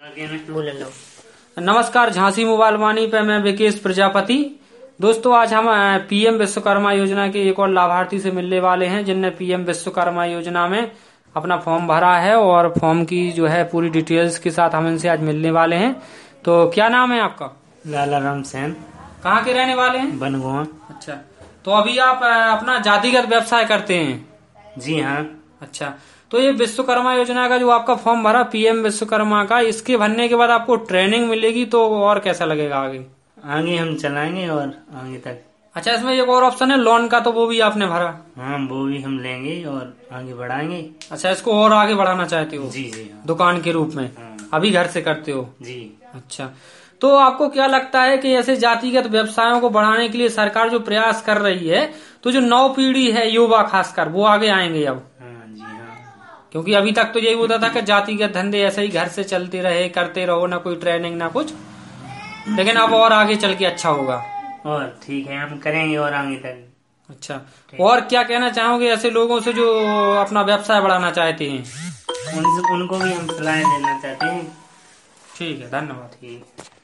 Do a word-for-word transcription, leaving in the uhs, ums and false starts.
बोल लो। नमस्कार, झांसी मोबाइल वाणी पे मैं विकेश प्रजापति। दोस्तों, आज हम पीएम विश्वकर्मा योजना के एक और लाभार्थी से मिलने वाले हैं जिनने पीएम विश्वकर्मा योजना में अपना फॉर्म भरा है और फॉर्म की जो है पूरी डिटेल्स के साथ हम इनसे आज मिलने वाले हैं। तो क्या नाम है आपका? लाला राम सेन। कहाँ के रहने वाले हैं? बनगुआ। अच्छा, तो अभी आप अपना जातिगत व्यवसाय करते हैं? जी हाँ। अच्छा, तो ये विश्वकर्मा योजना का जो आपका फॉर्म भरा पीएम विश्वकर्मा का, इसके भरने के बाद आपको ट्रेनिंग मिलेगी तो और कैसा लगेगा आगे? आगे हम चलाएंगे और आगे तक। अच्छा, इसमें एक और ऑप्शन है लोन का, तो वो भी आपने भरा? हाँ, वो भी हम लेंगे और आगे बढ़ाएंगे। अच्छा, इसको और आगे बढ़ाना चाहते हो? जी जी हाँ। दुकान के रूप में? हाँ। अभी घर से करते हो? जी। अच्छा, तो आपको क्या लगता है कि ऐसे जातिगत व्यवसायों को बढ़ाने के लिए सरकार जो प्रयास कर रही है, तो जो नौ पीढ़ी है युवा खासकर, वो आगे आएंगे अब? हाँ जी हाँ। क्योंकि अभी तक तो यही होता था कि जातिगत धंधे ऐसे ही घर से चलते रहे, करते रहो, ना कोई ट्रेनिंग ना कुछ, लेकिन अब और आगे चल के अच्छा होगा। और ठीक है, हम करेंगे और आगे तक। अच्छा, और क्या कहना चाहोगे ऐसे लोगों से जो अपना व्यवसाय बढ़ाना चाहते हैं? उन, उनको भी हम सलाह देना चाहते हैं। ठीक है, धन्यवाद। ठीक।